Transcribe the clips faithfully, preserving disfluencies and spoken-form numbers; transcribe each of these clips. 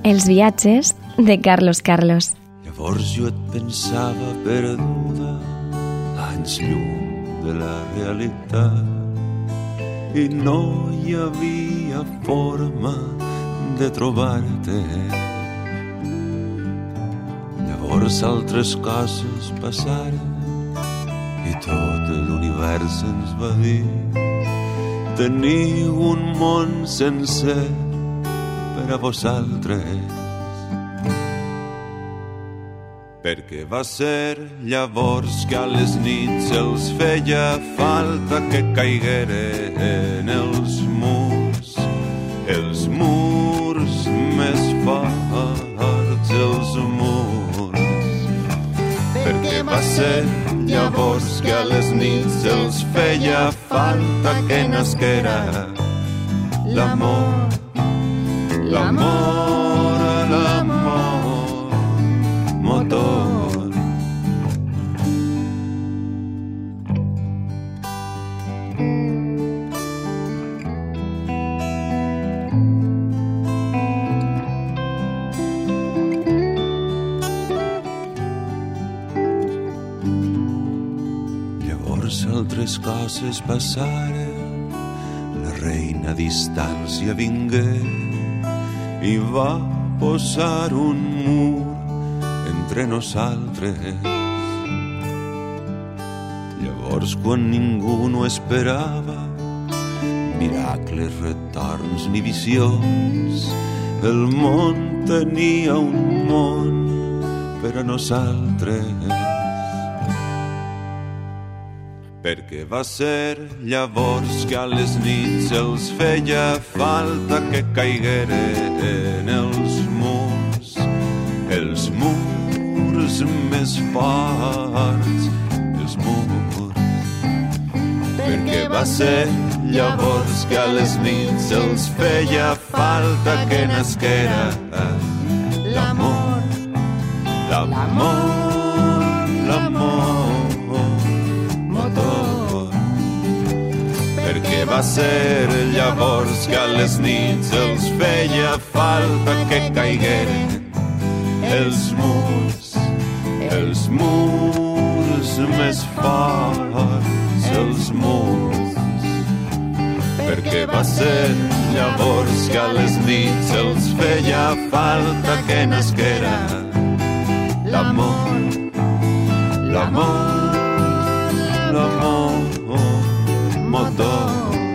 Els viatges de Carlos Carlos. Llavors jo et pensava perduda, anys llum de la realitat, i no hi havia forma de trobar-te. Llavors altres coses passaren i tot l'univers ens va dir: teniu un món sencer per a vosaltres. Perquè va ser llavors que a les nits els feia falta que caigueren els murs, els murs més forts, els murs. Perquè va ser llavors que a les nits els feia falta que nasquera l'amor, l'amor, l'amor motor. Llavors altres coses passaren, la reina a distància vingué i va posar un mur entre nosaltres. Llavors, quan ningú no esperava miracles, retorns ni visions, el món tenia un món per a nosaltres. Perquè va ser llavors que a les nits els feia falta que caigueren els murs, els murs més forts, els murs. Perquè va ser llavors que a les nits els feia falta que nasquera l'amor, l'amor, l'amor motor. Perquè va ser llavors que a les nits els feia falta que caigueren els murs, els murs més forts, els murs. Perquè va ser llavors que a les nits els feia falta que nasquera l'amor, l'amor, l'amor motor.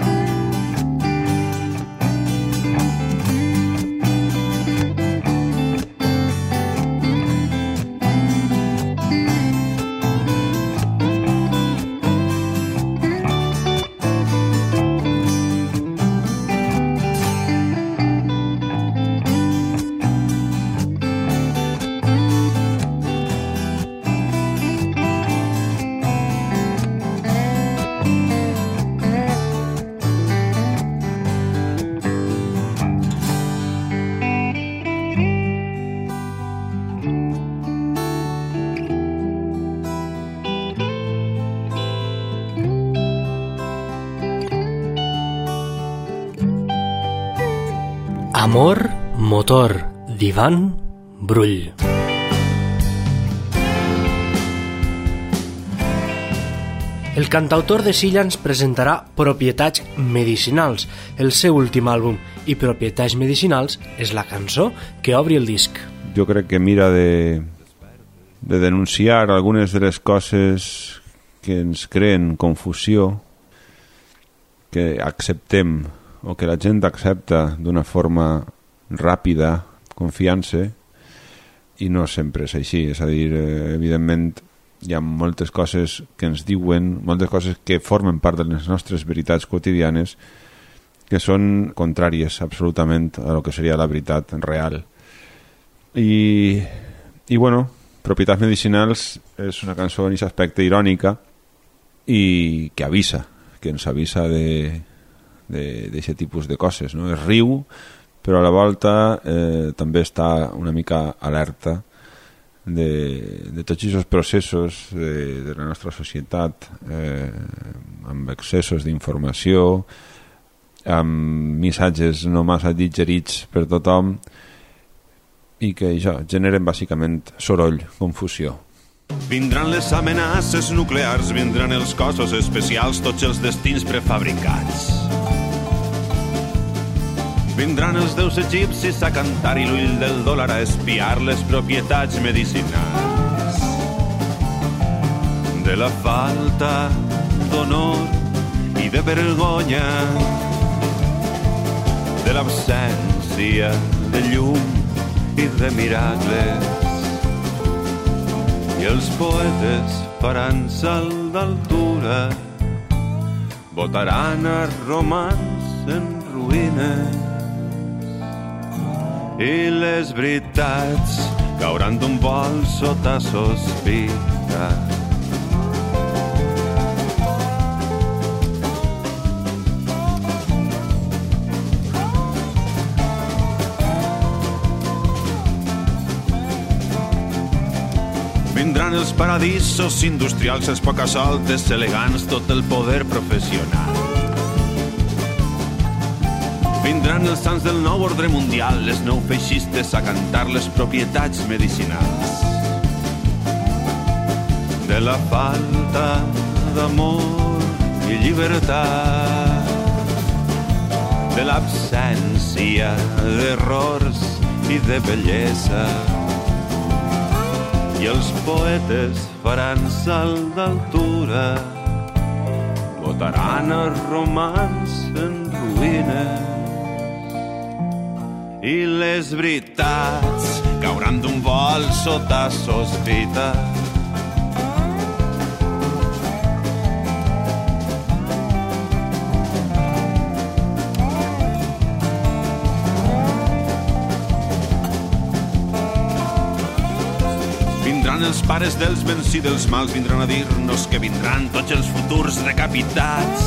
Amor motor, d'Ivan Brull. El cantautor de Silla ens presentarà Propietats medicinals, el seu últim àlbum, i Propietats medicinals és la cançó que obri el disc. Jo crec que mira de, de denunciar algunes de les coses que ens creen confusió, que acceptem o que la gent accepta d'una forma ràpida, confiança, i no sempre és així. És a dir, evidentment hi ha moltes coses que ens diuen, moltes coses que formen part de les nostres veritats quotidianes que són contràries absolutament a lo que seria la veritat real. I, i bueno, Propietats medicinals és una cançó en aquest aspecte irònica i que avisa, que ens avisa de d'aquest tipus de coses, no? Es riu, però a la volta eh, també està una mica alerta de, de tots aquests processos de, de la nostra societat, eh, amb excessos d'informació, amb missatges no massa digerits per tothom, i que això, generen bàsicament soroll, confusió. Vindran les amenaces nuclears, vindran els cossos especials, tots els destins prefabricats. Vindran els déus egipcis a cantar i l'ull del dòlar a espiar les propietats medicinals. De la falta d'honor i de vergonya, de l'absència de llum i de miracles, i els poetes faran salt d'altura, votaran a romans en ruïnes, i les veritats cauran d'un vol sota sospita. Vindran els paradisos industrials, els pocasoltes elegants, tot el poder professional. Vindran els sants del nou ordre mundial, les nou feixistes a cantar les propietats medicinals. De la falta d'amor i llibertat, de l'absència d'errors i de bellesa, i els poetes faran salt d'altura, votaran els romans en ruïnes, i les veritats cauran d'un vol sota sospita. Vindran els pares dels bens i dels mals, vindran a dir-nos que vindran tots els futurs decapitats.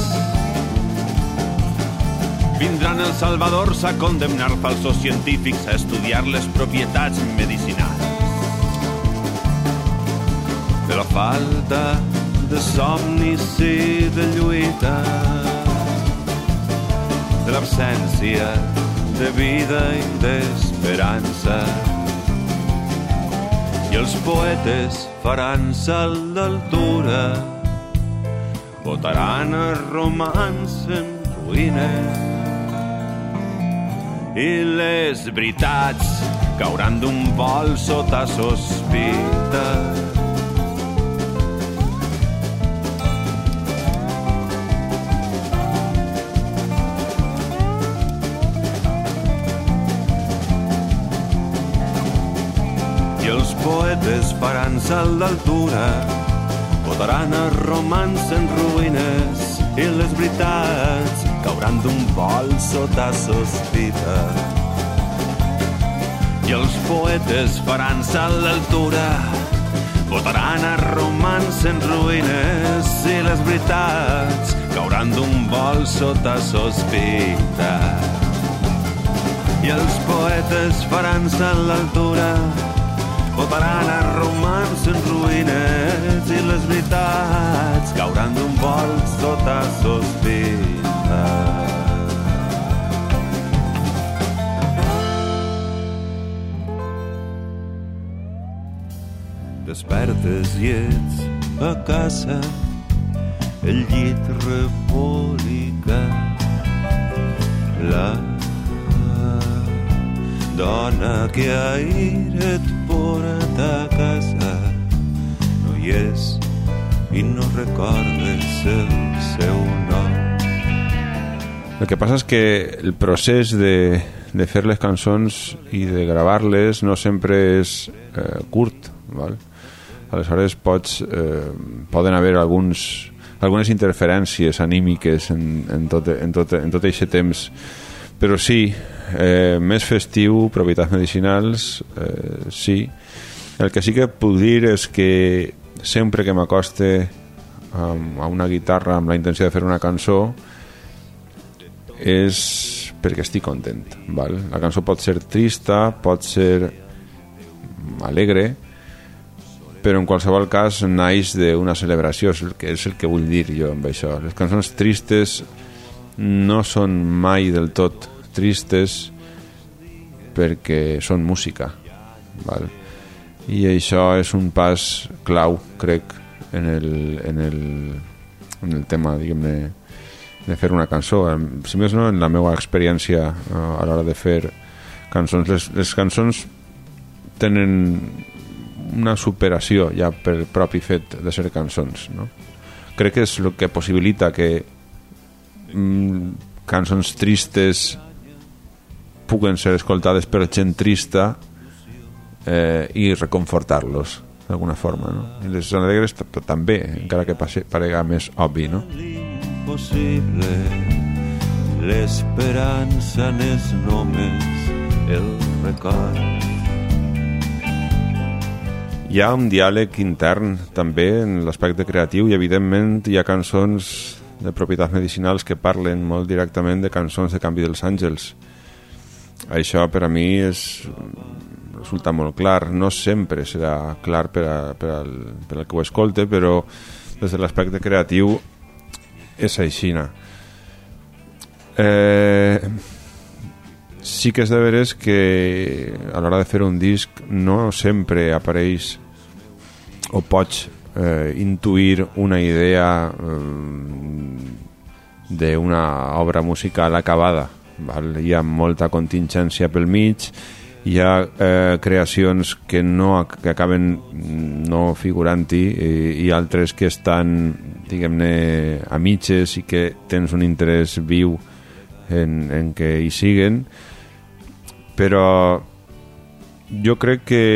Vindran els salvadors a condemnar falsos científics a estudiar les propietats medicinals. De la falta de somnis i de lluita, de l'absència de vida i d'esperança, i els poetes faran salt d'altura, votaran els romans en ruïnes, i les veritats cauran d'un vol sota sospita. I els poetes faran salt d'altura, votaran els romans en ruïnes, i les veritats cauran d'un vol sota sospita. I els poetes faran salt d'altura, votaran a romans en ruïnes, i les veritats cauran d'un vol sota sospita. I els poetes faran salt d'altura, votaran a romans en ruïnes, i les veritats cauran d'un vol sota sospita. Despertes i ets a casa, el llit repòlica, la dona que ahir et porta a casa no hi és i no recordes el seu nom. El que passa és que el procés de, de fer les cançons i de gravar-les no sempre és eh, curt, val? Aleshores pots, eh, poden haver alguns, algunes interferències anímiques en, en, tot, en, tot, en tot aquest temps, però sí, eh, més festiu, propietats medicinals, eh, sí. El que sí que puc dir és que sempre que m'acoste a, a una guitarra amb la intenció de fer una cançó és perquè estic content, val? La cançó pot ser trista, pot ser alegre, però en qualsevol cas naix d'una celebració, és el, que, és el que vull dir jo amb això. Les cançons tristes no són mai del tot tristes perquè són música, val? I això és un pas clau, crec, en el, en el, en el tema, diguem-ne, de fer una cançó. Si més no, en la meva experiència a l'hora de fer cançons, les, les cançons tenen una superació ja per propi fet de ser cançons, no? Crec que és el que possibilita que mm, cançons tristes puguen ser escoltades per gent trista eh, i reconfortar-los d'alguna forma, no? I les alegres també, encara que parega més obvi, no? L'impossible, l'esperança n'és només el record. Hi ha un diàleg intern també en l'aspecte creatiu i evidentment hi ha cançons de propietats medicinals que parlen molt directament de cançons de Canvi dels Àngels. Això per a mi és, resulta molt clar. No sempre serà clar per, a, per, al, per al que ho escolte, però des de l'aspecte creatiu és aixina. Eh, sí que és de veres que a l'hora de fer un disc no sempre apareix o pots eh, intuir una idea eh, d'una obra musical acabada, val? Hi ha molta contingència pel mig, hi ha eh, creacions que no que acaben no figurant-hi i, i altres que estan, diguem-ne, a mitges i que tens un interès viu en, en que hi siguen, però jo crec que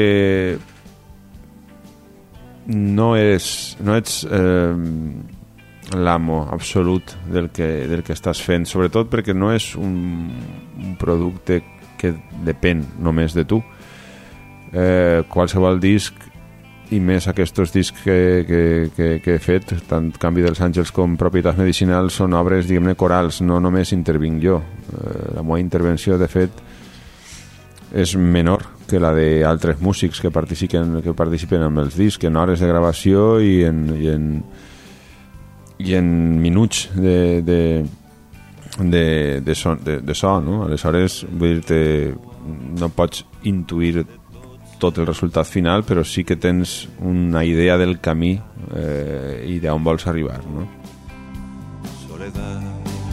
no és no ets eh, l'amo absolut del que, del que estàs fent, sobretot perquè no és un, un producte que depèn només de tu. Eh, qualsevol disc, i més aquests discs que, que, que, que he fet, tant Canvi dels Àngels com Propietats Medicinals, són obres, diguem-ne, corals, no només intervinc jo. Eh, la meva intervenció, de fet, és menor que la d'altres músics que participen, que participen amb els discs, en hores de gravació i en, i en, i en minuts de, de, de, de, son, de, de so, no? Aleshores, vull dir-te, no pots intuir tot el resultat final, però sí que tens una idea del camí eh, i d'on vols arribar, no? Soledat.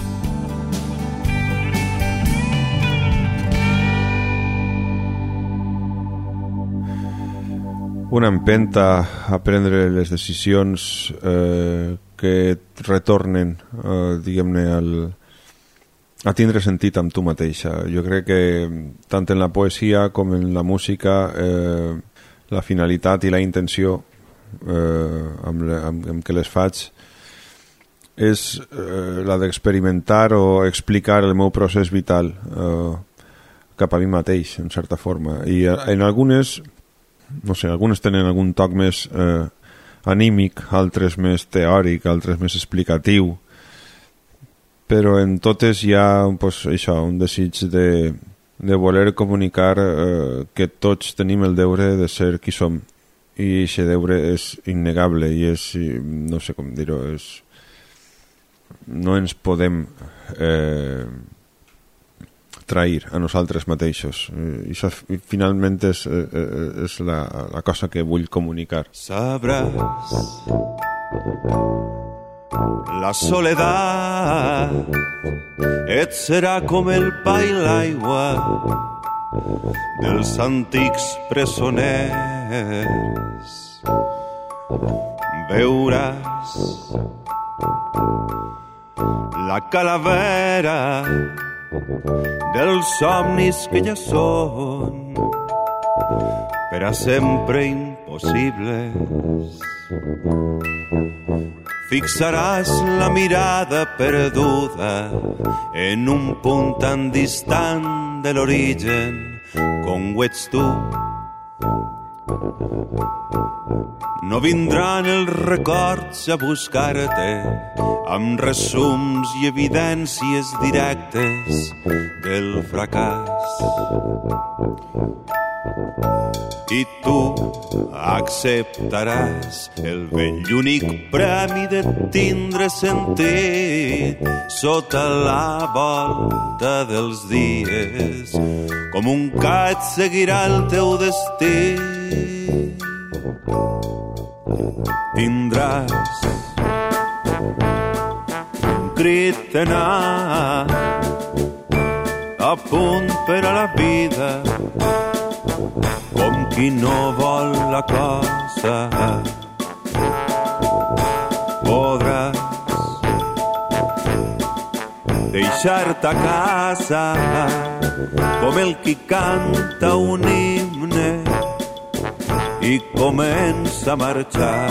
Una empenta a prendre les decisions eh, que et retornen, eh, diguem-ne, al, a tindre sentit amb tu mateixa. Jo crec que tant en la poesia com en la música eh, la finalitat i la intenció eh, amb, amb, amb què les faig és eh, la d'experimentar o explicar el meu procés vital eh, cap a mi mateix, en certa forma. I en algunes, no sé, algunes tenen algun toc més eh, anímic, altres més teòric, altres més explicatiu, però en totes hi ha pues, això, un desig de, de voler comunicar eh, que tots tenim el deure de ser qui som, i aquest deure és innegable i és, no sé com dir-ho, és... no ens podem eh, trair a nosaltres mateixos. I això finalment és, és la, la cosa que vull comunicar. Sabràs la soledat et serà com el pa i l'aigua dels antics presoners. Veuràs la calavera dels somnis que ja són per a sempre impossibles. Fixaràs la mirada perduda en un punt tan distant de l'origen com ho ets tu. No vindran els records a buscar-te amb resums i evidències directes del fracàs. i tu acceptaràs el vell i únic premi de tindre sentit sota la volta dels dies. Com un ca et seguirà el teu destí. Tindràs un crit en alt a punt per a la vida, com qui no vol la cosa. Podràs deixar-te a casa com el qui canta un himne i comença a marxar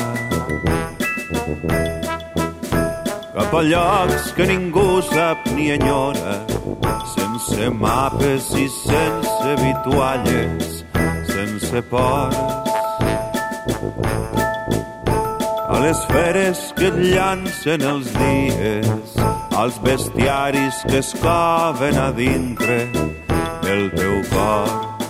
cap a llocs que ningú sap ni enyora, sense mapes i sense vitualles, sense ports. A les feres que et llancen els dies, als bestiaris que es coven a dintre del teu cor.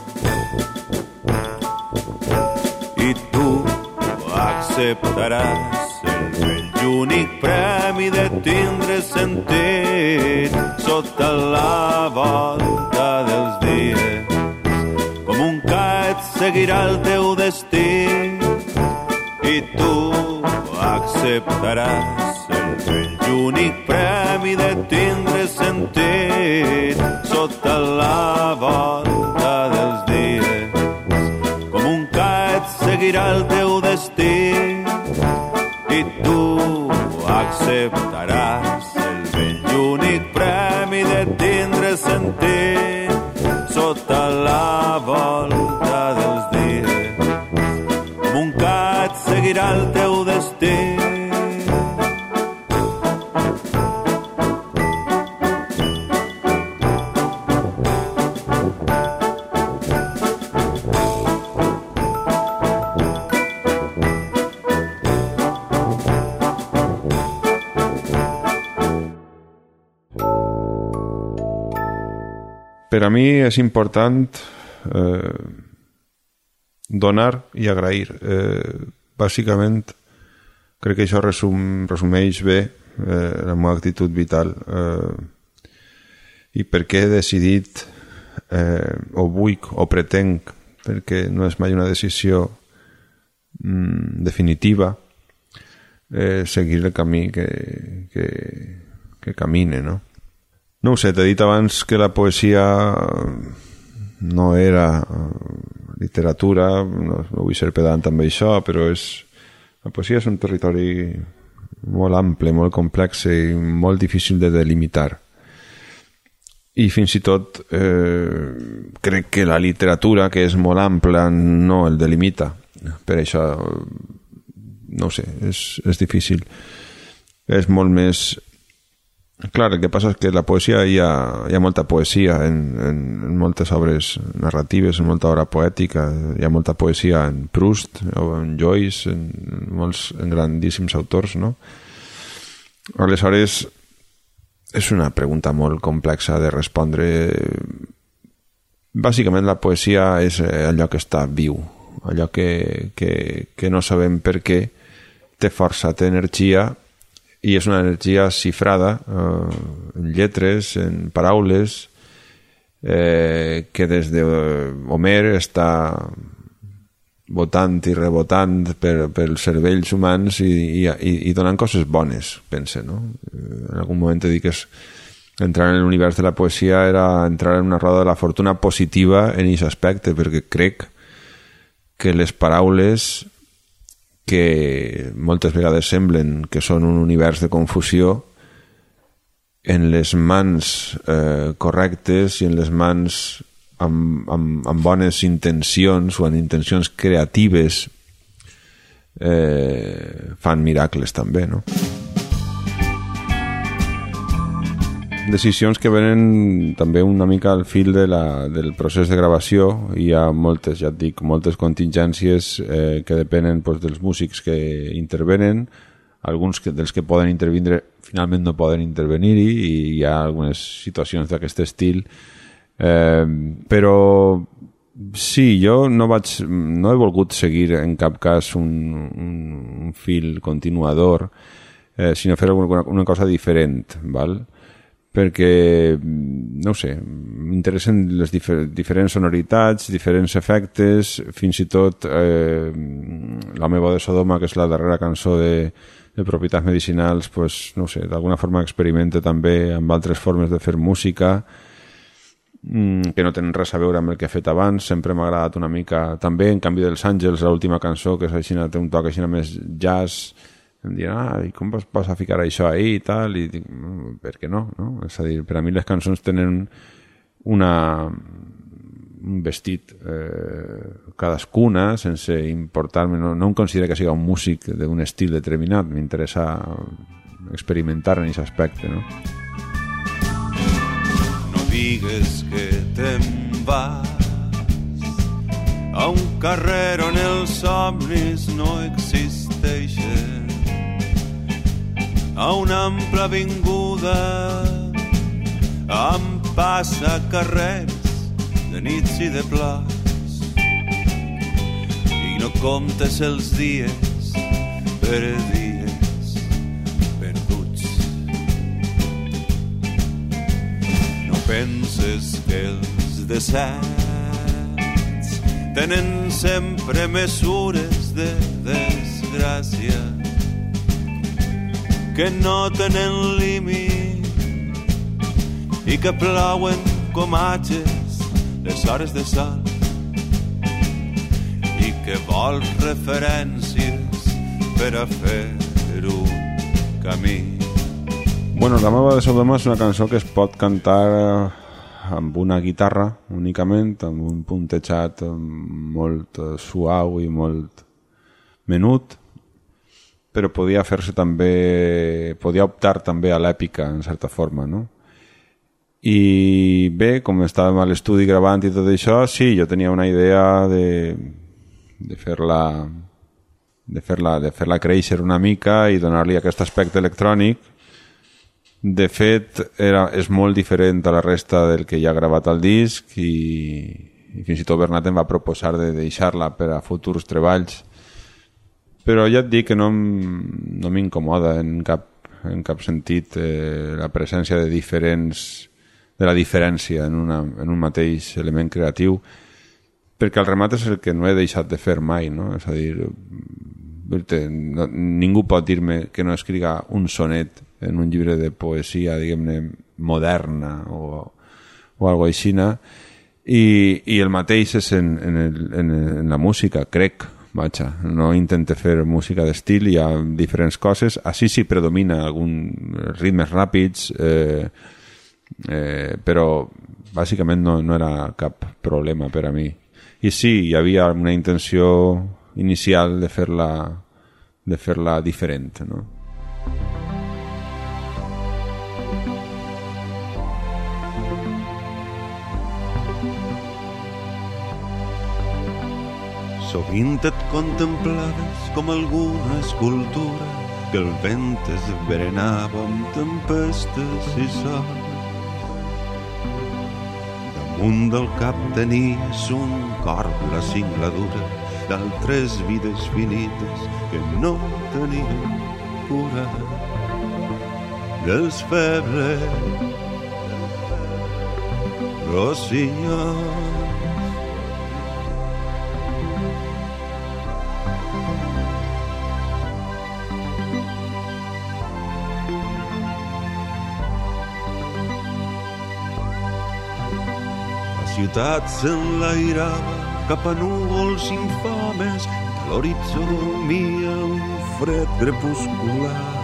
I tu acceptaràs el vell i únic premi de tindre sentit sota la volta dels dies. Com un ca et seguirà el teu destí i tu acceptaràs el vell i únic premi de tindre sentit sota la volta dels dies. Com un ca et seguirà el teu destí i tu acceptaràs el vell i únic premi de tindre sentit sota la volta dels dies. Com un ca et seguirà el teu destí. Per a mi és important eh, donar i agrair. Eh, bàsicament, crec que això resum, resumeix bé eh, la meva actitud vital eh, i per què he decidit eh, o vull o pretenc, perquè no és mai una decisió mm, definitiva, eh, seguir el camí que, que, que camine, no? No ho sé, t'he dit abans que la poesia no era literatura, no, no vull ser pedant amb això, però és, la poesia és un territori molt ample, molt complex i molt difícil de delimitar. I fins i tot eh, crec que la literatura, que és molt ampla, no el delimita. Per això, no ho sé, és, és difícil. És molt més... Clar, el que passa és que la poesia hi ha, hi ha molta poesia en, en, en moltes obres narratives, en molta obra poètica, hi ha molta poesia en Proust o en Joyce, en, en molts en grandíssims autors, no? Aleshores, és una pregunta molt complexa de respondre. Bàsicament la poesia és allò que està viu, allò que, que, que no sabem per què, té força, té energia, i és una energia cifrada eh, en lletres, en paraules, eh, que des de Homer està votant i rebotant per, pels cervells humans i, i, i donant coses bones, pense, no? En algun moment he dit que és, entrar en l'univers de la poesia era entrar en una roda de la fortuna positiva en aquest aspecte, perquè crec que les paraules que moltes vegades semblen que són un univers de confusió, en les mans eh, correctes i en les mans amb, amb, amb bones intencions o amb intencions creatives eh, fan miracles també, no? Decisions que venen també una mica al fil de la, del procés de gravació. Hi ha moltes, ja et dic, moltes contingències eh, que depenen pues, dels músics que intervenen, alguns que, dels que poden intervindre finalment no poden intervenir-hi i hi ha algunes situacions d'aquest estil, eh, però Sí, jo no vaig, no he volgut seguir en cap cas un, un, un fil continuador, eh, sinó fer alguna, una cosa diferent, val? Perquè, no ho sé, m'interessen les difer diferents sonoritats, diferents efectes, fins i tot eh, La meva de Sodoma, que és la darrera cançó de, de propietats medicinals, pues, no ho sé, d'alguna forma experimenta també amb altres formes de fer música, que no tenen res a veure amb el que he fet abans. Sempre m'ha agradat una mica també En canvi dels àngels, l'última cançó, que és així, té un toc així més jazz. Em diran, ah, i com vas, vas a ficar això ahí i tal, i dic, per què no, no? És a dir, per a mi les cançons tenen una, un vestit eh, cadascuna, sense importar-me, no, no em considero que sigui un músic d'un estil determinat, m'interessa experimentar en aquest aspecte, no? Digues que te'n vas a un carrer on els somnis no existeixen, a una ampla avinguda amb passacarrers de nits i de plors, i no comptes els dies per dies perduts. Penses que els deserts tenen sempre mesures de desgràcia que no tenen límit i que plouen com atges les hores de sol i que vols referències per a fer un camí. Bueno, La meva de Sodoma és una cançó que es pot cantar amb una guitarra únicament, amb un puntejat molt suau i molt menut, però podia fer-se també, podia optar també a l'èpica en certa forma, no? I bé, com estàvem a l'estudi gravant i tot això, sí, jo tenia una idea de, de fer-la de fer-la de fer-la créixer una mica i donar-li aquest aspecte electrònic. De fet, era, és molt diferent a la resta del que ja ha gravat al disc i, i fins i tot Bernat em va proposar de deixar-la per a futurs treballs. Però ja et dic que no, no m'incomoda en cap, en cap sentit eh, la presència de diferents de la diferència en, una, en un mateix element creatiu, perquè el remat és el que no he deixat de fer mai, no? És a dir, no, ningú pot dir-me que no escriga un sonet en un llibre de poesia, diguem-ne, moderna o, o algo així, i, i el mateix és en, en, el, en, en la música, crec, vaja, no intente fer música d'estil, hi ha diferents coses, així sí predomina algun ritmes ràpids, eh, eh, però bàsicament no, no era cap problema per a mi. I sí, hi havia una intenció inicial de fer-la de fer-la diferent, no? Sovint et contemplaves com alguna escultura que el vent esberenava amb tempestes i sol. Damunt del cap tenies un corp, la singladura d'altres vides finites que no tenien cura dels febles rossinyols. La ciutat s'enlairava cap a núvols infames, de l'horitzó dormia un fred crepuscular.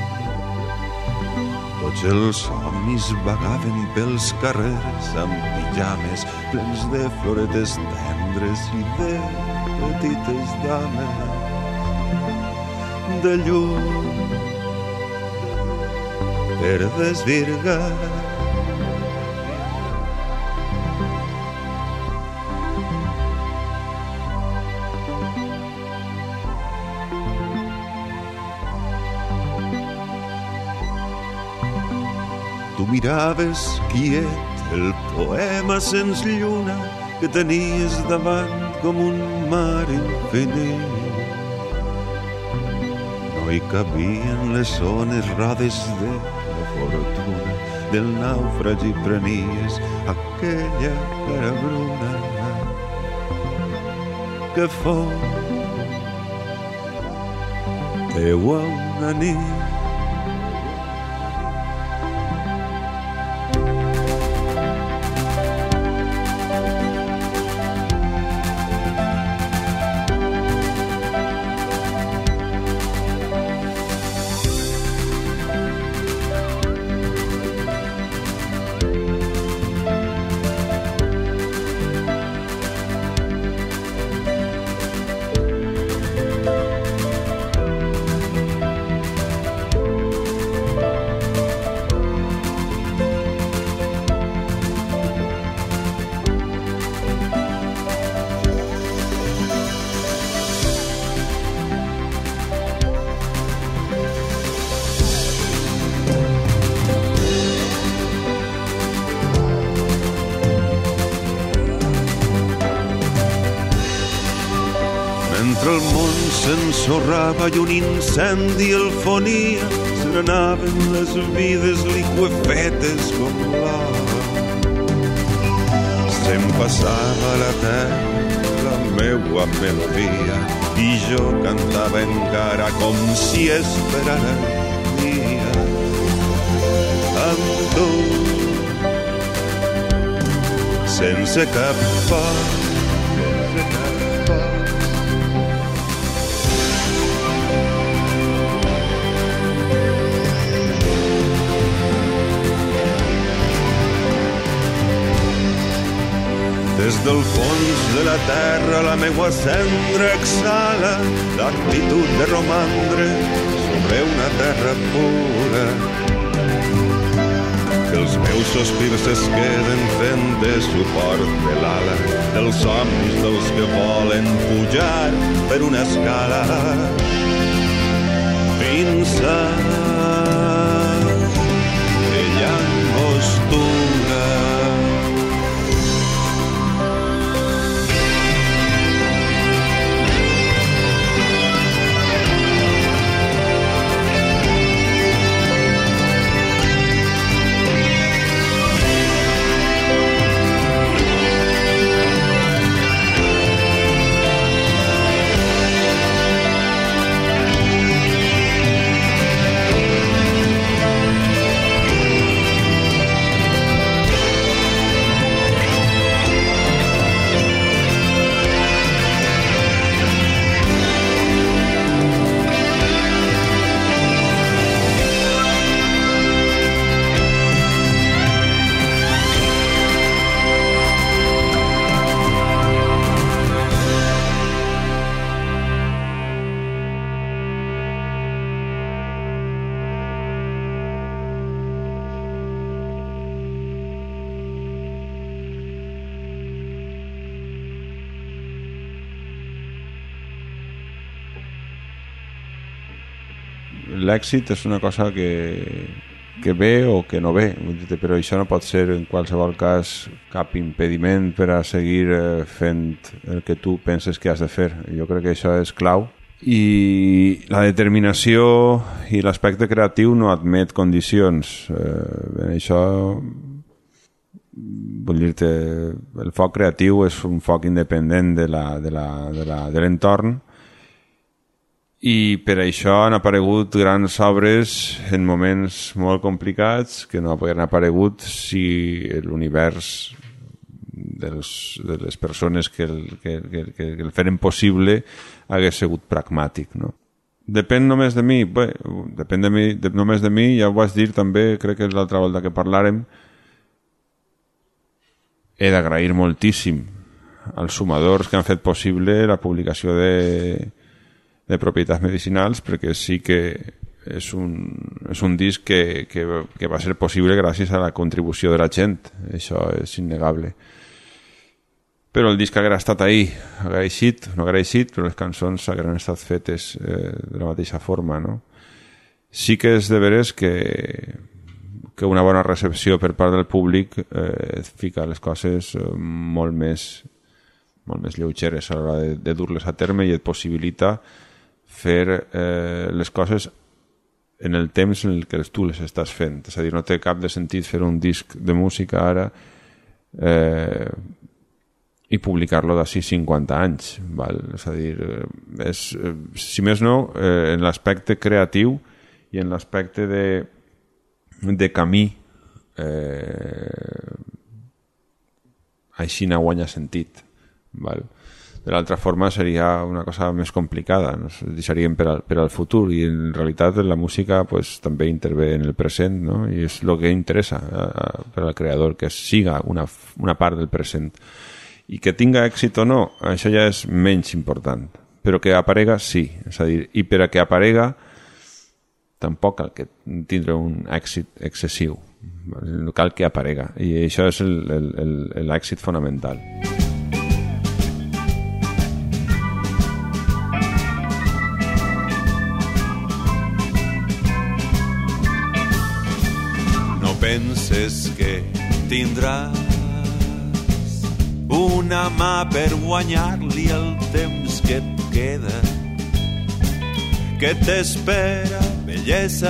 Tots els somnis vagaven pels carrers amb pijames plens de floretes tendres i de petites dames de llum per desvirgar. Tu miraves quiet el poema sens lluna que tenies davant com un mar infinit. No hi cabien les ones rodes de la fortuna, del nàufragi prenies aquella cara bruna que fou teua una nit. Mentre el món s'ensorrava i un incendi el fonia, se n'anaven les vides liquefetes com lava. Se'm passava la terra la meua melodia i jo cantava encara com si esperara dia amb tu, sense cap por. Des del fons de la terra la meua cendra exhala l'actitud de romandre sobre una terra pura. Que els meus sospirs es queden fent de suport de l'ala dels somnis dels que volen pujar per una escala fins a aquella angostura. L'èxit és una cosa que, que ve o que no ve, però això no pot ser en qualsevol cas cap impediment per a seguir fent el que tu penses que has de fer. Jo crec que això és clau. I la determinació i l'aspecte creatiu no admet condicions. Eh, això, vull dir-te, el foc creatiu és un foc independent de la, de la, de la, de l'entorn. I per això han aparegut grans obres en moments molt complicats que no haurien aparegut si l'univers dels, de les persones que el, que, que, que el feren possible hagués sigut pragmàtic, no? Depèn només de mi, bé, depèn de mi, de, només de mi, ja ho vas dir també, crec que és l'altra volta que parlàrem, he d'agrair moltíssim als sumadors que han fet possible la publicació de de propietats medicinals, perquè sí que és un, és un disc que, que, que va ser possible gràcies a la contribució de la gent, això és innegable. Però el disc haguera estat ahí, agraeixit, no agraeixit, però les cançons hagueren estat fetes eh, de la mateixa forma, no? Sí que és de veres que, que una bona recepció per part del públic eh, fica les coses eh, molt més molt més lleugeres a l'hora de, de dur-les a terme i et possibilita fer eh, les coses en el temps en el que tu les estàs fent. És a dir, no té cap de sentit fer un disc de música ara eh, i publicar-lo d'ací cinquanta anys. Val? És a dir, és, si més no, eh, en l'aspecte creatiu i en l'aspecte de, de camí eh, així no guanya sentit. Val? De l'altra forma seria una cosa més complicada, no? Deixaríem per al, per al futur, i en realitat la música pues, també intervé en el present, no? I és el que interessa a, a, per al creador, que siga una, una part del present. I que tinga èxit o no, això ja és menys important, però que aparega sí, és a dir, i per a que aparega tampoc cal que tindre un èxit excessiu, cal que aparega, i això és l'èxit fonamental. No penses que tindràs una mà per guanyar-li el temps que et queda, que t'espera bellesa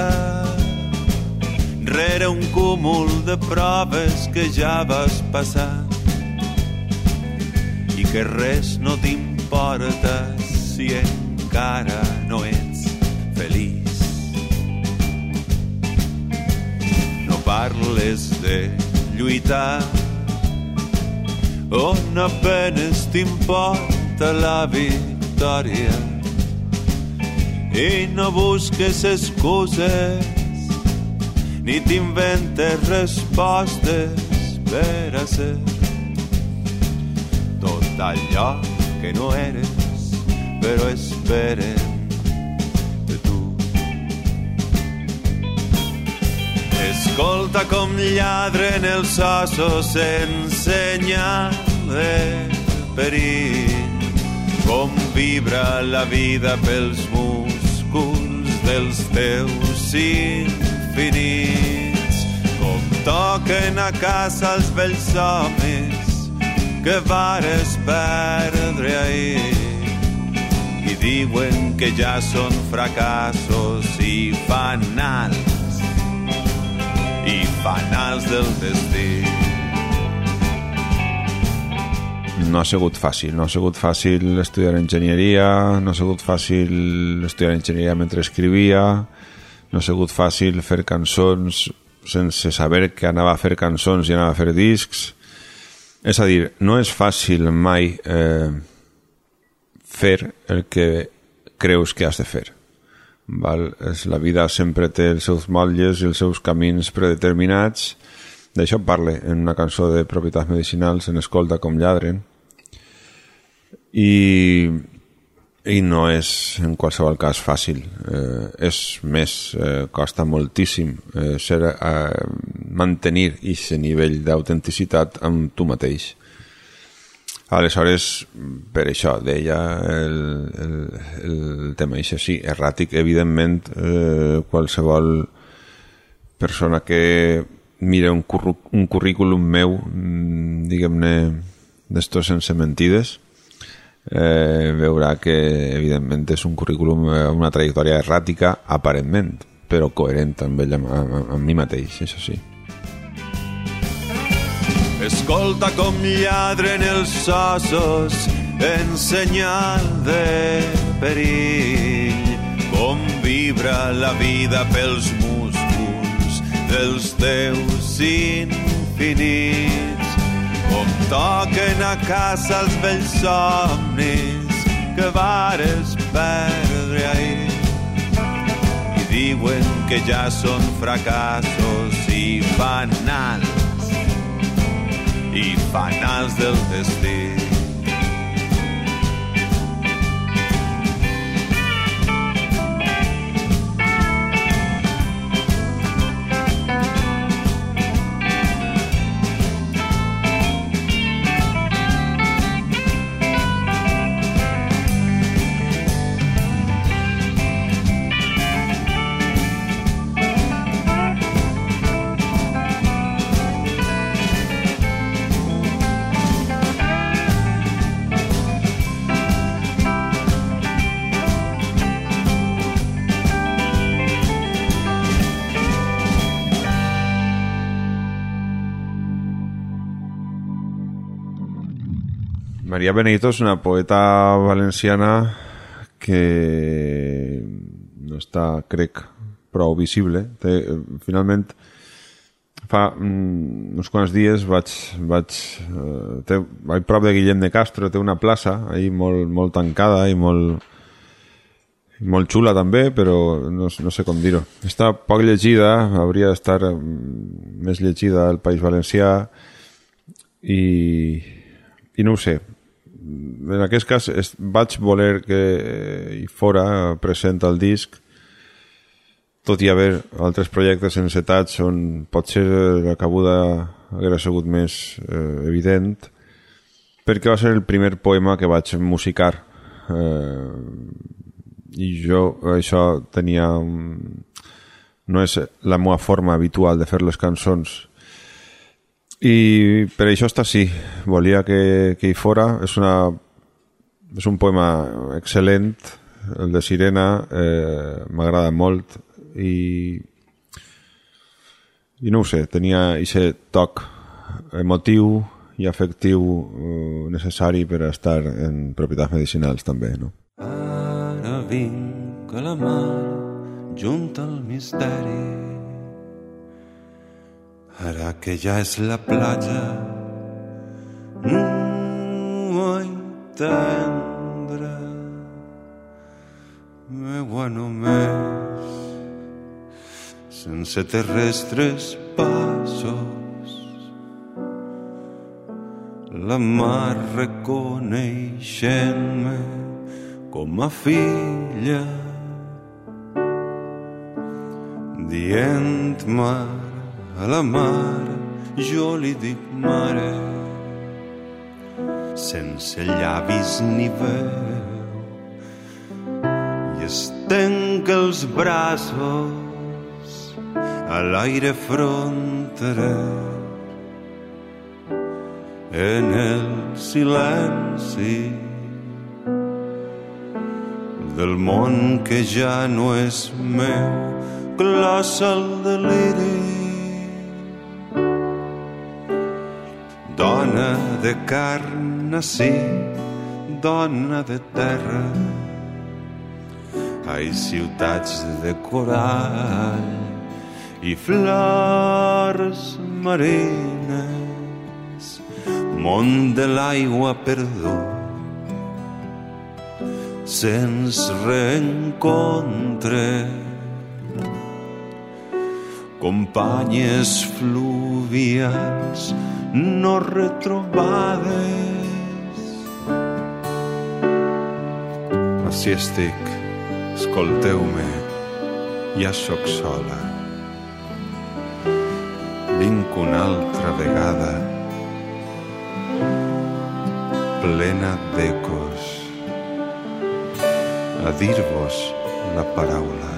rere un cúmul de proves que ja vas passar, i que res no t'importa si encara no ets feliç. No parles de lluitar on apenas t'importa la victòria, i no busques excuses ni t'inventes respostes per a ser tot allò que no eres, però esperen de tu. Escolta com lladren els ossos en senyal de perill, com vibra la vida pels músculs dels teus infinits, com toquen a casa els vells homes que vares perdre ahir, i diuen que ja són fracassos i fanals, i fanals del destí. No ha sigut fàcil, no ha sigut fàcil estudiar enginyeria, no ha sigut fàcil estudiar enginyeria mentre escrivia, no ha sigut fàcil fer cançons sense saber que anava a fer cançons i anava a fer discs. És a dir, no és fàcil mai eh, fer el que creus que has de fer. Val? La vida sempre té els seus motlles i els seus camins predeterminats. D'això parle en una cançó de Propietats Medicinals, en Escolta com lladren, i, i no és en qualsevol cas fàcil. Eh, és més, eh, costa moltíssim eh, ser, eh, mantenir aquest nivell d'autenticitat amb tu mateix. Aleshores, per això deia el, el, el tema és així, erràtic, evidentment. Eh, qualsevol persona que mira un, curru, un currículum meu, diguem-ne, d'estos sense mentides, eh, veurà que evidentment és un currículum, una trajectòria erràtica aparentment, però coherent amb ell, amb, amb, amb mi mateix, això sí. Escolta com lladren els ossos en senyal de perill, com vibra la vida pels músculs dels teus infinits, com toquen a casa els vells somnis que vares perdre ahir, i diuen que ja són fracassos i fanals, i fanals del destí. María Benito és una poeta valenciana que no està, crec, prou visible. Té, finalment, fa mm, uns quants dies vaig, vaig, eh, té, vaig prop de Guillem de Castro, té una plaça ahí molt, molt tancada i molt, molt xula també, però no, no sé com dir-ho. Està poc llegida, hauria d'estar més llegida al País Valencià i, i no ho sé. En aquest cas es, vaig voler que hi fora present el disc, tot i haver altres projectes encetats on potser la cabuda hauria sigut més eh, evident, perquè va ser el primer poema que vaig musicar. Eh, i jo això tenia un... no és la meva forma habitual de fer les cançons, i per això està així. Volia que, que hi fora. És, una, és un poema excel·lent, el de Sirena, eh, m'agrada molt i i no ho sé, tenia aquest toc emotiu i afectiu eh, necessari per a estar en propietats medicinals també, no? Ara vinc a la mar junt al misteri, ara que ja és la platja nua i tendra, meua només sense terrestres passos, la mar reconeixent-me com a filla, dient mar a la mar, jo li dic mare, sense llavis ni veu, i estenc els braços a l'aire fronterer, en el silenci del món que ja no és meu, closa el deliri. Dona de carn, sí, dona de terra, ai, ciutats de corall i flors marines, món de l'aigua perdut, sens reencontre, companyes fluvials no retrobades. Així estic, escolteu-me, ja sóc sola. Vinc una altra vegada, plena d'ecos, a dir-vos la paraula.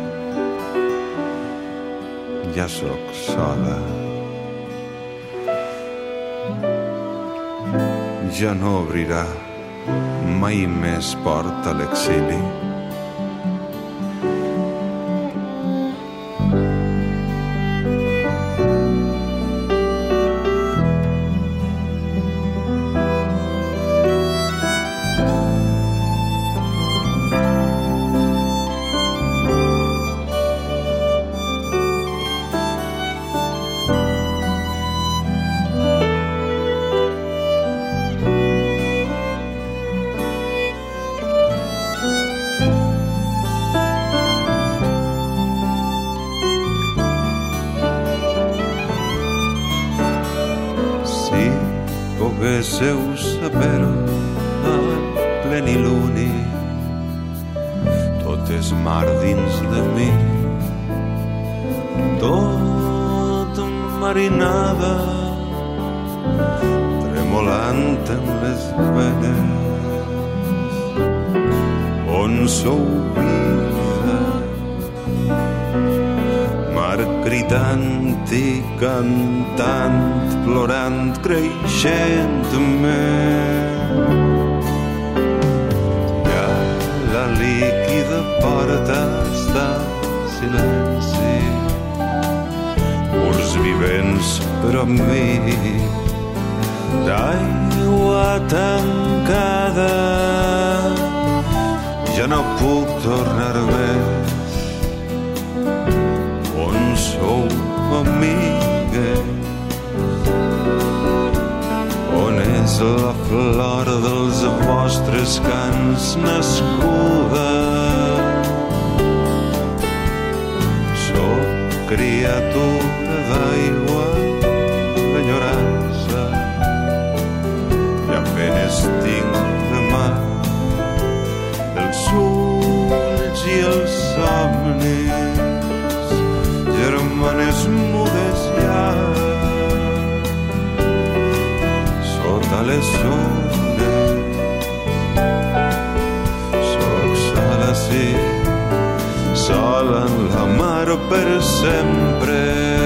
Ja sóc sola. Ja no obrirà mai més porta a l'exili. Poguésseu saber-ho en pleniluni, tot és mar dins de mi, tot marinada, tremolant en les venes, on sou vida, mar cridant i cantant, plorant, creixent-me. Ja la líquida porta està silenci, murs vivents per a mi, d'aire l'aigua tancada, ja no puc tornar més. On sou, amigues? On és la flor dels vostres cants nascuda? Soc criatura d'aigua, d'enyorança, i apenes tinc demà els ulls i els somnis, germanes mudes ja, sota les ones. Soc sola, sí, sola en la mar per sempre.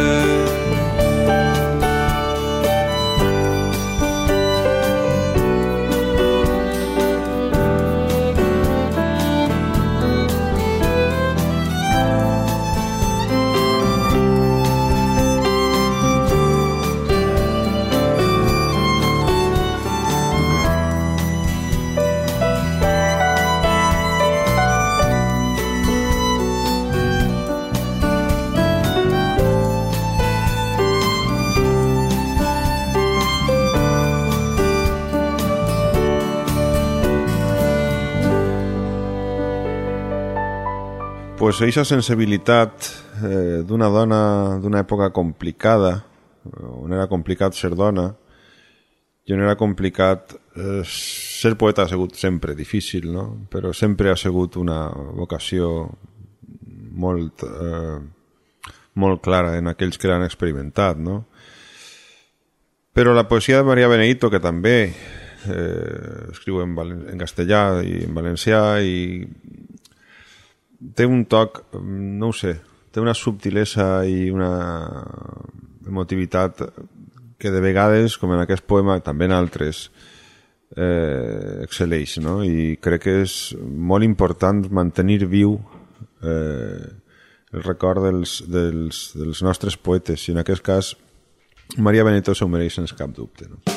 Pues eixa sensibilitat eh, d'una dona d'una època complicada, on era complicat ser dona i on era complicat eh, ser poeta ha sigut sempre difícil, no? Però sempre ha sigut una vocació molt eh, molt clara en aquells que l'han experimentat, no? Però la poesia de Maria Benedito, que també eh, escriu en, en castellà i en valencià, i té un toc, no ho sé, té una subtilesa i una emotivitat que de vegades, com en aquest poema, també en altres, eh, excel·leix, no? I crec que és molt important mantenir viu eh, el record dels, dels, dels nostres poetes, i en aquest cas Maria Benedito s'ho mereix sense cap dubte, no?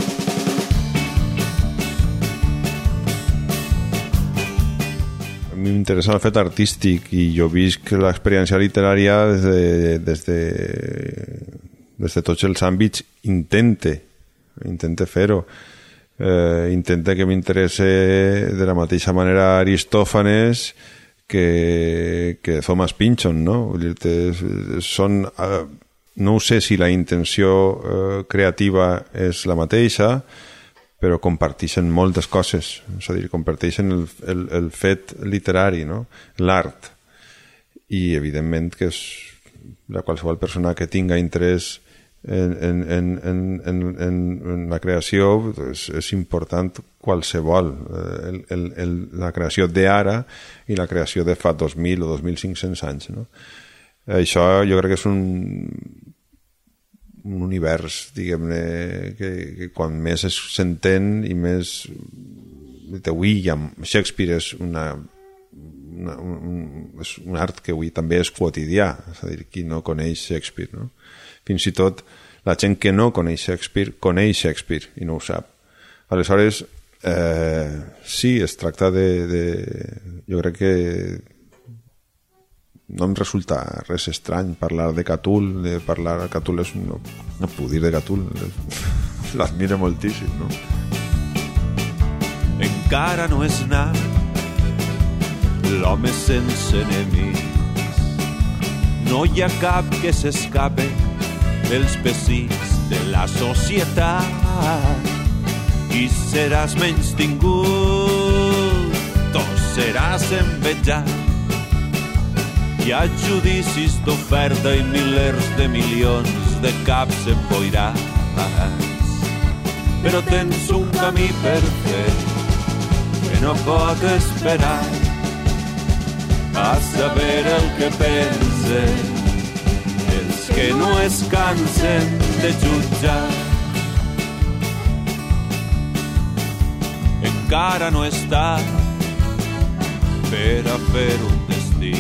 A mi m'interessa el fet artístic i jo visc l'experiència literària des de, des de, des de tots els àmbits. Intente intente fer-ho, eh, intente que m'interesse de la mateixa manera Aristòfanes que, que Thomas Pynchon, no? Vull dir-te, són, eh, no sé si la intenció eh, creativa és la mateixa, però comparteixen moltes coses, és a dir, comparteixen el, el, el fet literari, no? L'art, i evidentment que és la qualsevol persona que tinga interès en, en, en, en, en, en la creació, és, és important qualsevol, el, el, el, la creació d'ara i la creació de fa dos mil o dos mil cinc-cents anys, no? Això jo crec que és un un univers, diguem-ne, que, que quan més s'entén i més avui ja Shakespeare és una, una un, és un art que avui també és quotidià, és a dir, qui no coneix Shakespeare, no? Fins i tot la gent que no coneix Shakespeare coneix Shakespeare i no ho sap. Aleshores, eh, sí, es tracta de, de jo crec que no em resulta res estrany parlar de Catul, de parlar... Catul és... No, no puc dir de Catul, l'admira moltíssim, no? Encara no és nat l'home sense enemics. No hi ha cap que s'escape dels pessics de la societat i seràs menys tingut, tu seràs envetjat. Hi ha judicis d'oferta i milers de milions de caps emboirats, però tens un camí per fer que no pot esperar a saber el que pensen els que no es cansen de jutjar. Encara no està per a fer un destí.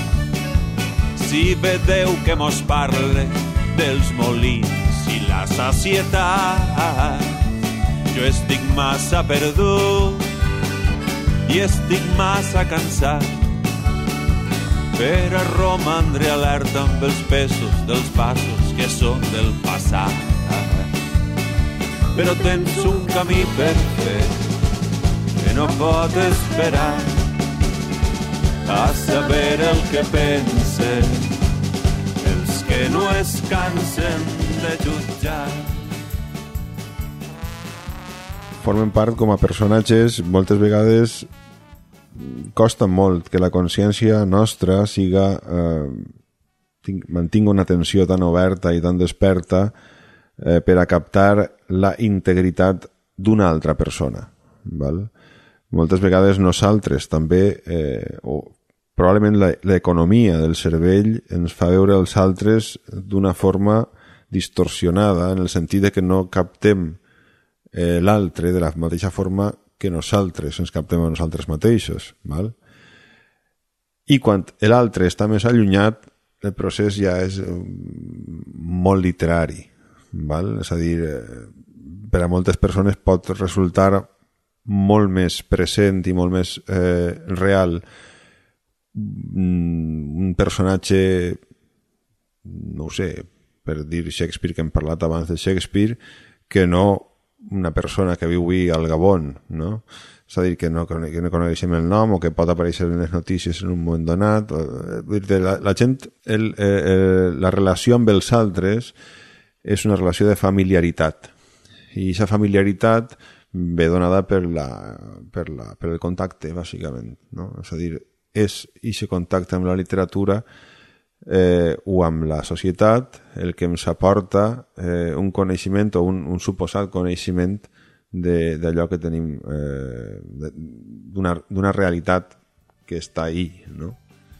Si ve Déu que mos parle dels molins i la sacietat, Jo estic massa perdut i estic massa cansat per a romandre alerta amb els pesos dels passos que són del passat. Però tens un camí per fer que no pot esperar a saber el que pensen els que no es cansen de jutjar. Formen part com a personatges, moltes vegades costa molt que la consciència nostra siga eh, mantinga una atenció tan oberta i tan desperta eh, per a captar la integritat d'una altra persona, val? Moltes vegades nosaltres també, eh, o probablement l'economia del cervell ens fa veure els altres d'una forma distorsionada, en el sentit de que no captem eh, l'altre de la mateixa forma que nosaltres ens captem a nosaltres mateixos, val? I quan l'altre està més allunyat, el procés ja és molt literari, val? És a dir, per a moltes persones pot resultar molt més present i molt més eh, real un personatge, no ho sé, per dir Shakespeare, que hem parlat abans de Shakespeare, que no una persona que viu al Gabon, no? És a dir, que no, que no coneixem el nom o que pot aparèixer en les notícies en un moment donat. La, la gent, el, eh, la relació amb els altres és una relació de familiaritat, i aquesta familiaritat ve donada per, la, per, la, per el contacte, bàsicament, no? És a dir, és aquest contacte amb la literatura eh, o amb la societat el que ens aporta eh, un coneixement o un, un suposat coneixement d'allò que tenim, eh, d'una realitat que està ahí, no?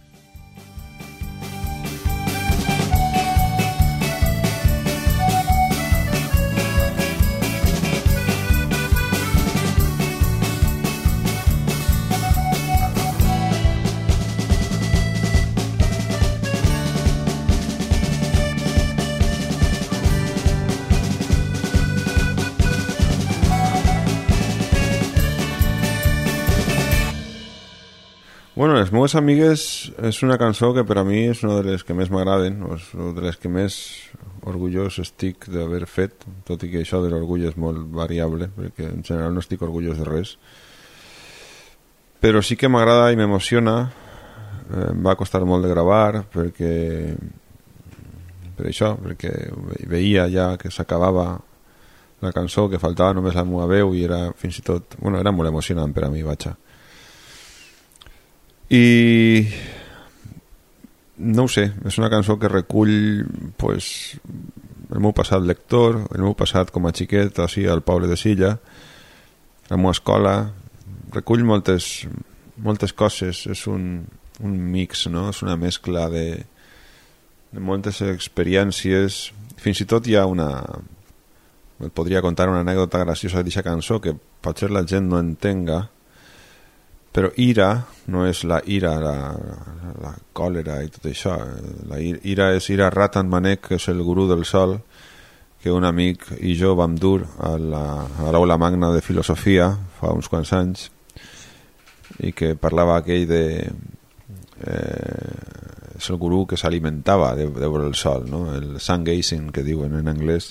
Bueno, Les meves amigues és una cançó que per a mi és una de les que més m'agraden, és una de les que més orgullós estic d'haver fet, tot i que això de l'orgull és molt variable, perquè en general no estic orgullós de res. Però sí que m'agrada i m'emociona. Em va costar molt de gravar, perquè per això, perquè veia ja que s'acabava la cançó, que faltava només la meva veu, i era fins i tot, bueno, era molt emocionant per a mi, vaja. I no ho sé, és una cançó que recull pues, el meu passat lector, el meu passat com a xiquet així al poble de Silla, la meva escola, recull moltes, moltes coses, és un, un mix, no? És una mescla de, de moltes experiències. Fins i tot hi ha una, et podria contar una anècdota graciosa d'aquesta cançó que potser la gent no entenga, però ira no és la ira, la, la còlera i tot això. La ira és ira Ratan Manek, que és el gurú del sol, que un amic i jo vam dur a l'aula magna de filosofia fa uns quants anys, i que parlava aquell de... Eh, és el gurú que s'alimentava de, de veure el sol, no? El sun gazing, que diuen en anglès.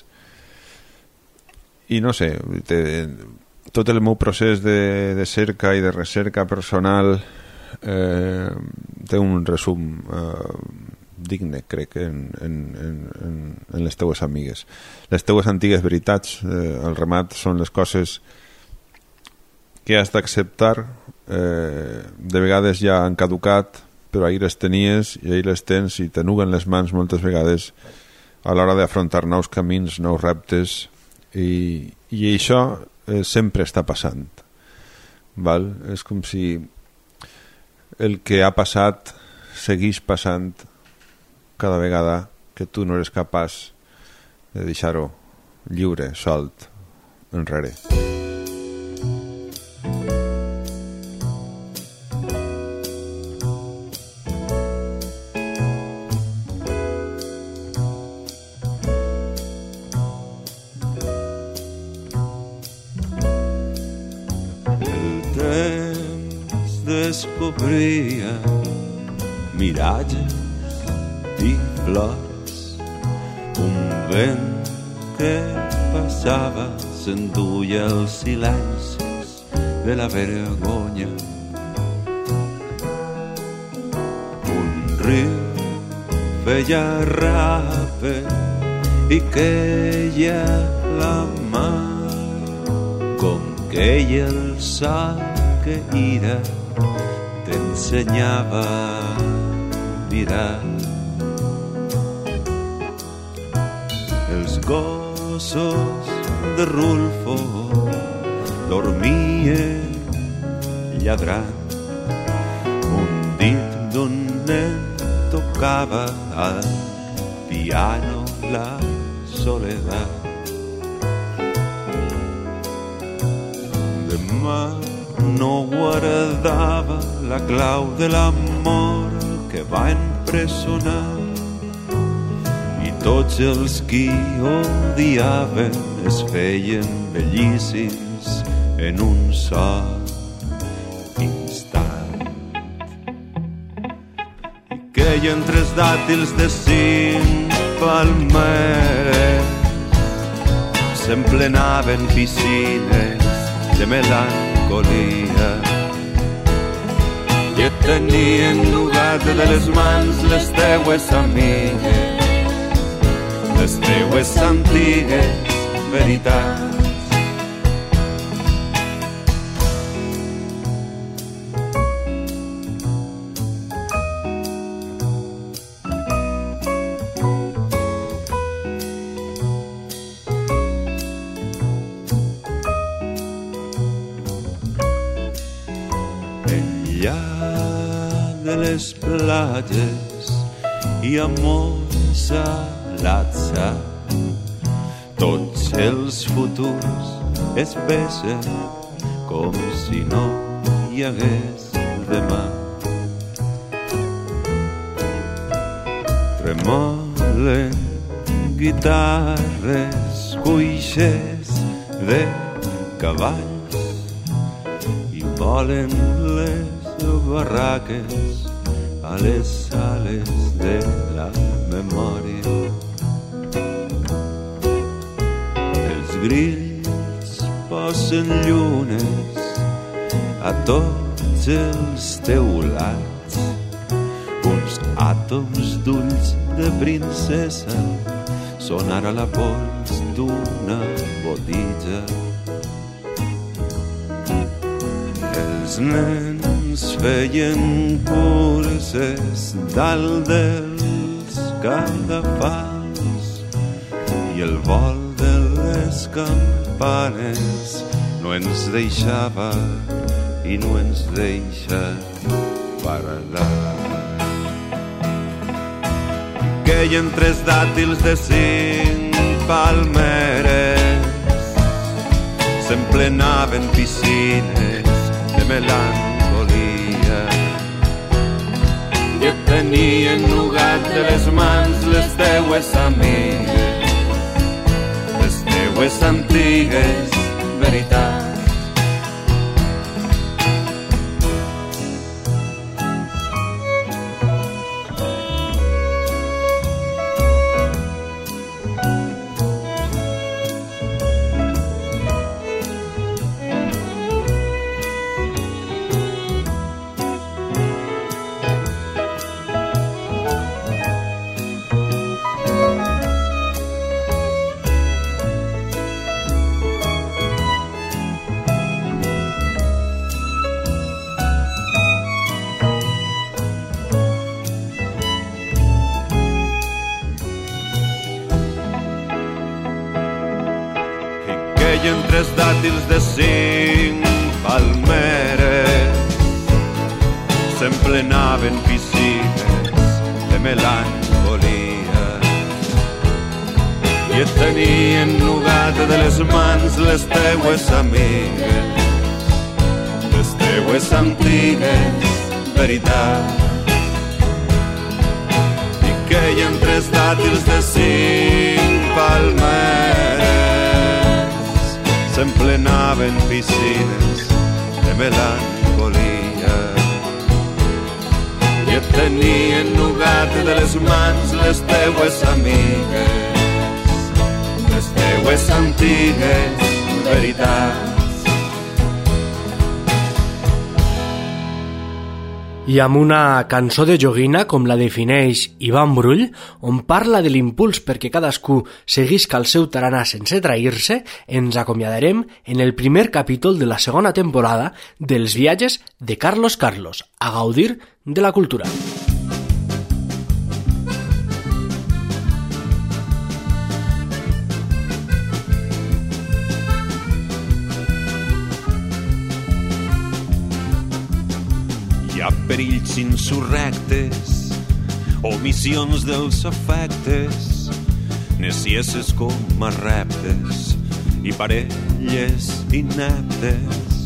I no sé, te, tot el meu procés de, de cerca i de recerca personal eh, té un resum eh, digne, crec, en, en, en, en les teues amigues. Les teues antigues veritats, eh, al remat, són les coses que has d'acceptar. Eh, de vegades ja han caducat, però ahir les tenies i ahir les tens i t'enuguen les mans moltes vegades a l'hora d'afrontar nous camins, nous reptes, i, i això eh, sempre està passant, val? És com si el que ha passat segueix passant cada vegada que tu no eres capaç de deixar-ho lliure, solt, enrere. descobria miratges i flors. Un vent que passava s'enduia els silencis de la vergonya. Un riu feia rape i queia la mar, com queia el sol que ira t'ensenyava a mirar. Els gossos de Rulfo dormien lladrant. Un dit d'un nen tocava al piano la soledat. Demà no guardava la clau de l'amor que va empresonar, i tots els qui odiaven es feien bellíssims en un sol instant. I queien tres dàtils de cinc palmeres, s'emplenaven piscines de melancolia, i et tenien nugat de les mans les teues amigues, les teues antigues veritats. Platges i amors salats, tots els futurs es besen com si no hi hagués demà. Tremolen guitarres, cuixes de cavalls, i volen les barraques a les sales de la memòria. Els grills posen llunes a tots els teulats, uns àtoms d'ulls de princesa són ara la pols d'una botija. Els nens feien curses dalt dels cadafals, i el vol de les campanes no ens deixava i no ens deixa parlar. Queien tres dàtils de cinc palmeres, s'emplenaven piscines de melancolia, i et tenien nugat de les mans les teues amigues, les teues antigues veritats. Queien tres dàtils de cinc palmeres, s'emplenaven piscines de melancolia, i et tenien nugat de les mans les teues amigues, les teues antigues veritats. I queien tres dàtils de cinc palmeres, s'emplenaven piscines de melancolia, tenir ennugat de les mans les teues amigues, les teues antigues veritats. I amb una cançó de joguina, com la defineix Ivan Brull, on parla de l'impuls perquè cadascú seguisca el seu tarannà sense trair-se, ens acomiadarem en el primer capítol de la segona temporada dels viatges de Carlos Carlos, a gaudir de la cultura. Hi ha perills insurrectes, omissions dels afectes, necieses com a reptes i parelles ineptes.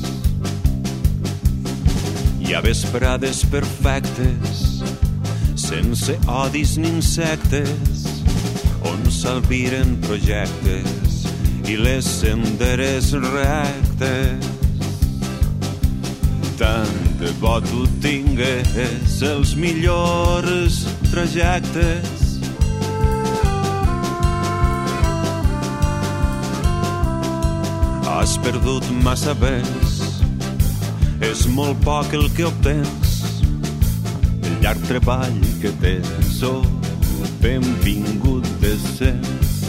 Hi ha vesprades perfectes, sense odis ni insectes, on s'albiren projectes i les senderes rectes. Tant de bo tu tingues els millors trajectes. Has perdut massa bens, és molt poc el que obtens, el llarg treball que tens, oh, benvingut descens.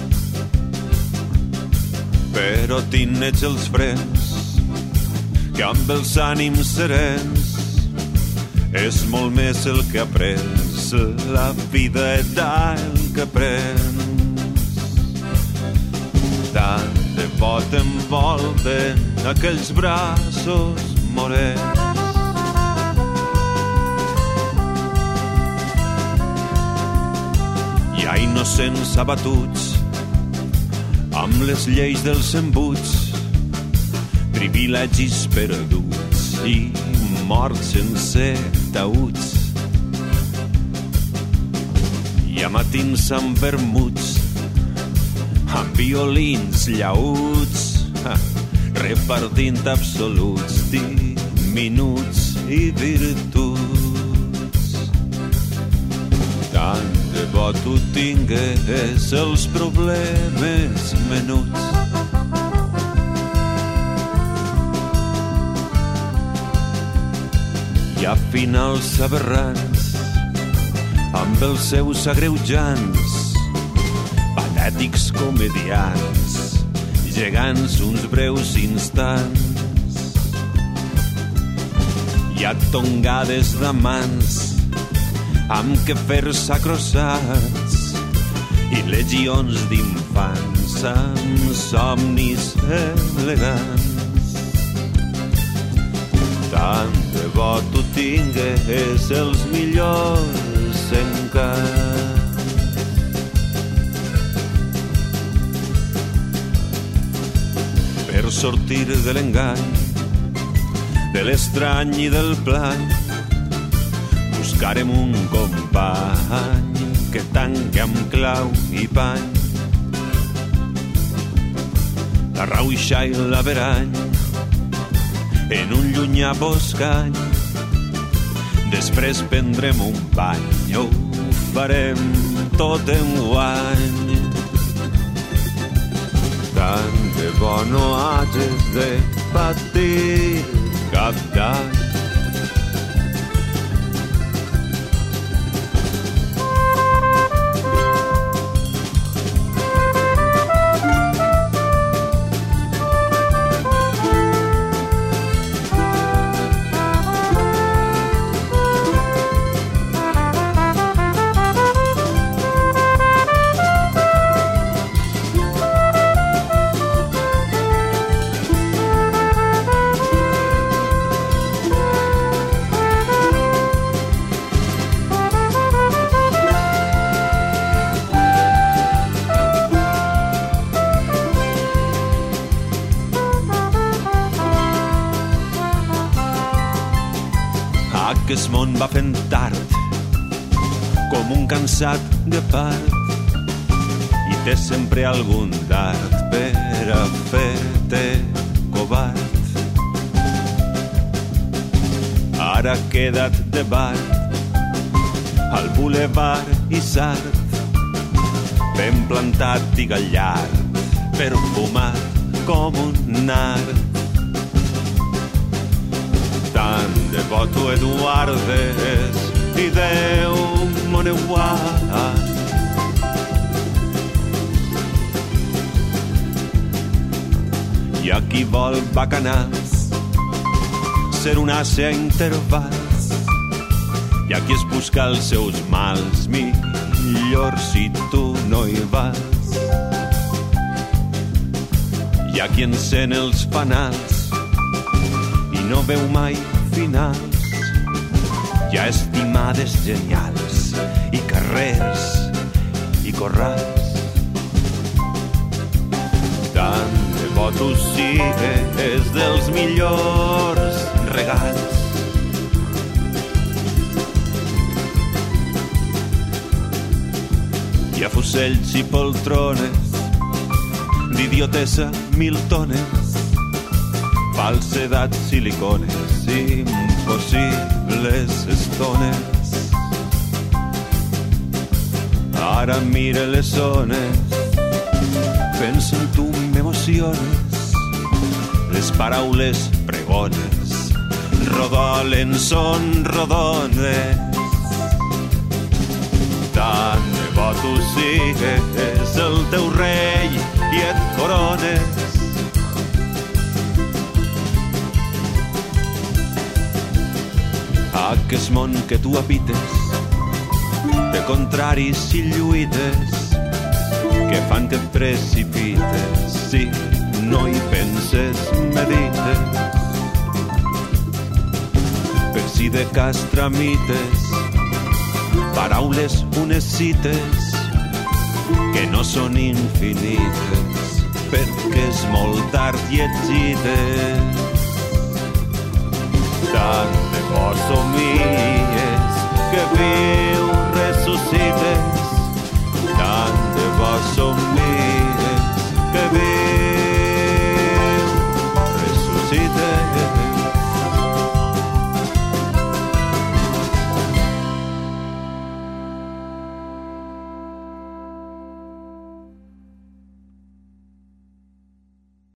Però tinets els frens, que amb els ànims serens és molt més el que aprens, la vida és el que aprens. Tant de bo t'envolten aquells braços morens. Hi ha innocents abatuts amb les lleis dels embuts, privilegis perduts i morts sense taüts. Hi ha matins amb vermuts, amb violins llauts, repartint absoluts, diminuts i virtuts. Tant de bo tu tingues els problemes menuts. Hi ha finals aberrants, amb els seus agreujants, patètics comediants, gegants uns breus instants. Hi ha tongades d'amants, amb quefers sacrosats, i legions d'infants amb somnis elegants. Tant de bo tu tingues els millors encants. Per sortir de l'engany, de l'estrany i del plany, buscarem un company que tanque amb clau i pany la rauixa i l'averany en un llunyà boscany. Després prendrem un bany, ho farem tot en guany. Tant de bo no hages de patir cap dany. Aquest món va fent tard, com un cansat guepard, i té sempre algun dard per a fer-te covard. Ara queda't de bar al bulevard Isard, ben plantat i gallard, perfumat com un nard. Tant de bo tu Eduardes i Déu Moneuat. Hi ha qui vol bacanals, ser un ase a intervals. Hi ha qui es busca els seus mals, millor si tu no hi vas. Hi ha qui encén els fanals i no veu mai finals. Hi ha estimades genials i carrers i corrals. Tant de bo tu sigues dels millors regals. Hi ha fusells i poltrones d'idiotesa mil tones, falsedats, silicones, impossibles estones. Ara mira les zones, pensa en tu, m'emociones. Les paraules pregones rodolen, són rodones. Tant de bo tu sigues el teu rei i et corones. Aquest món que tu habites de contraris i lluites que fan que et precipites. Si no hi penses, medites. Per si de cas tramites paraules, unes cites que no són infinites, perquè és molt tard i exites. Tant de bo somni